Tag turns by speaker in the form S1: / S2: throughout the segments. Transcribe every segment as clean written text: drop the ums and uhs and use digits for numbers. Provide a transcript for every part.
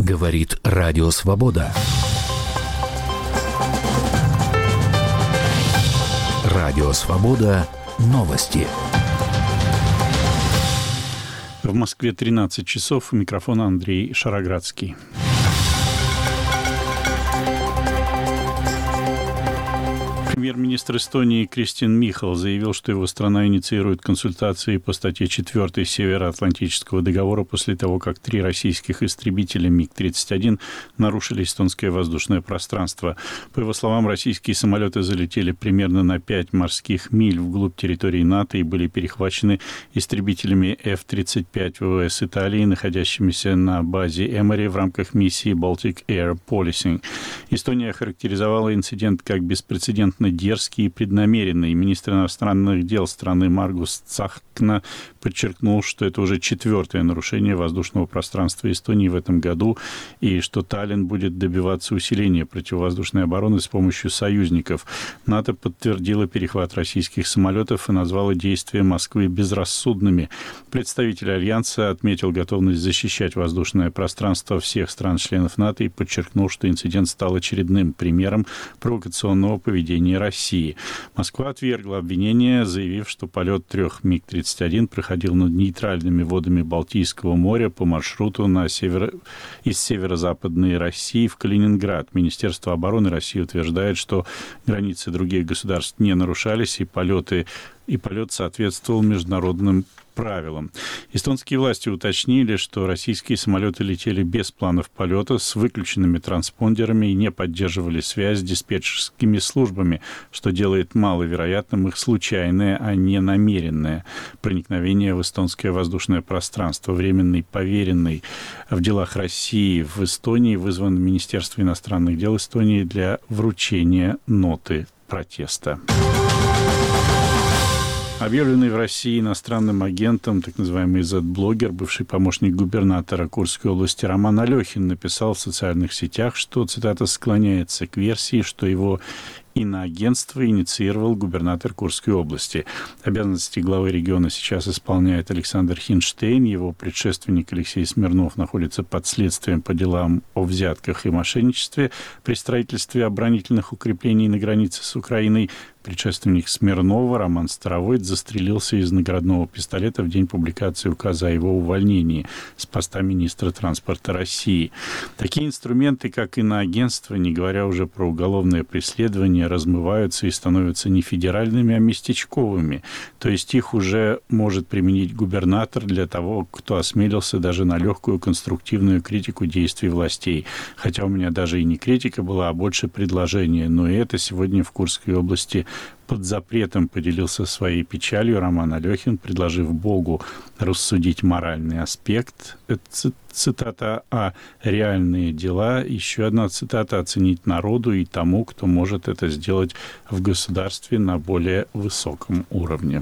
S1: Говорит Радио Свобода. Радио Свобода. Новости.
S2: В Москве 13 часов. У микрофона Андрей Шароградский. Премьер-министр Эстонии Кристиан Михал заявил, что его страна инициирует консультации по статье 4 Североатлантического договора после того, как 3 российских истребителя МиГ-31 нарушили эстонское воздушное пространство. По его словам, российские самолеты залетели примерно на 5 морских миль вглубь территории НАТО и были перехвачены истребителями F-35 ВВС Италии, находящимися на базе Эмори в рамках миссии Baltic Air Policing. Эстония охарактеризовала инцидент как беспрецедентно дерзкий и преднамеренный. Министр иностранных дел страны Маргус Цахкна подчеркнул, что это уже 4-е нарушение воздушного пространства Эстонии в этом году, и что Таллин будет добиваться усиления противовоздушной обороны с помощью союзников. НАТО подтвердило перехват российских самолетов и назвало действия Москвы безрассудными. Представитель Альянса отметил готовность защищать воздушное пространство всех стран-членов НАТО и подчеркнул, что инцидент стал очередным примером провокационного поведения России. Москва отвергла обвинение, заявив, что полет 3 МиГ-31 проходил над нейтральными водами Балтийского моря по маршруту из северо-западной России в Калининград. Министерство обороны России утверждает, что границы других государств не нарушались, и полет соответствовал международным правилам. Эстонские власти уточнили, что российские самолеты летели без планов полета, с выключенными транспондерами и не поддерживали связь с диспетчерскими службами, что делает маловероятным их случайное, а не намеренное проникновение в эстонское воздушное пространство. Временный поверенный в делах России в Эстонии вызван в Министерство иностранных дел Эстонии для вручения ноты протеста. Объявленный в России иностранным агентом, так называемый Z-блогер, бывший помощник губернатора Курской области Роман Алехин написал в социальных сетях, что, цитата, «склоняется к версии, что его иноагентство инициировал губернатор Курской области». Обязанности главы региона сейчас исполняет Александр Хинштейн. Его предшественник Алексей Смирнов находится под следствием по делам о взятках и мошенничестве при строительстве оборонительных укреплений на границе с Украиной. Предшественник Смирнова, Роман Старовойт, застрелился из наградного пистолета в день публикации указа о его увольнении с поста министра транспорта России. Такие инструменты, как иноагентство, не говоря уже про уголовное преследование, размываются и становятся не федеральными, а местечковыми. То есть их уже может применить губернатор для того, кто осмелился даже на легкую конструктивную критику действий властей. Хотя у меня даже и не критика была, а больше предложение. Но и это сегодня в Курской области под запретом, поделился своей печалью Роман Алехин, предложив Богу рассудить моральный аспект. Это цитата, а реальные дела, еще одна цитата, оценить народу и тому, кто может это сделать в государстве на более высоком уровне.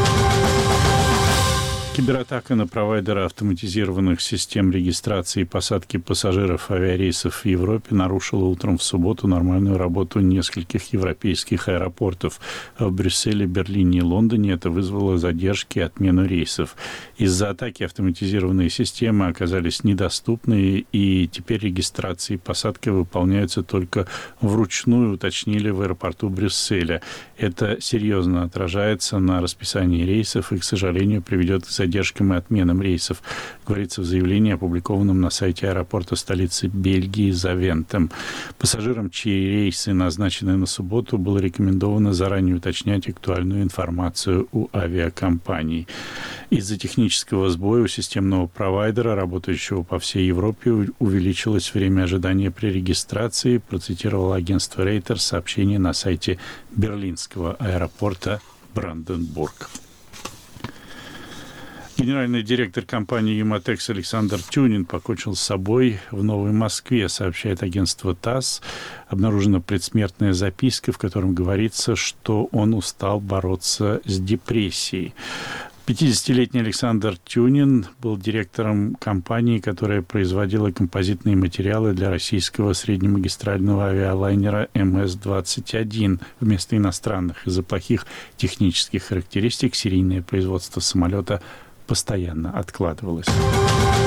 S2: Кибератака на провайдера автоматизированных систем регистрации и посадки пассажиров авиарейсов в Европе нарушила утром в субботу нормальную работу нескольких европейских аэропортов. В Брюсселе, Берлине и Лондоне это вызвало задержки и отмену рейсов. Из-за атаки автоматизированные системы оказались недоступны, и теперь регистрация и посадка выполняются только вручную, уточнили в аэропорту Брюсселя. Это серьезно отражается на расписании рейсов и, к сожалению, приведет к задержкам и отменам рейсов, говорится в заявлении, опубликованном на сайте аэропорта столицы Бельгии Завентем. Пассажирам, чьи рейсы назначены на субботу, было рекомендовано заранее уточнять актуальную информацию у авиакомпаний. Из-за технического сбоя у системного провайдера, работающего по всей Европе, увеличилось время ожидания при регистрации, процитировало агентство Reuters сообщение на сайте берлинского аэропорта Бранденбург. Генеральный директор компании «Юматекс» Александр Тюнин покончил с собой в Новой Москве, сообщает агентство ТАСС. Обнаружена предсмертная записка, в котором говорится, что он устал бороться с депрессией. 50-летний Александр Тюнин был директором компании, которая производила композитные материалы для российского среднемагистрального авиалайнера МС-21 вместо иностранных. Из-за плохих технических характеристик серийное производство самолета постоянно откладывалось.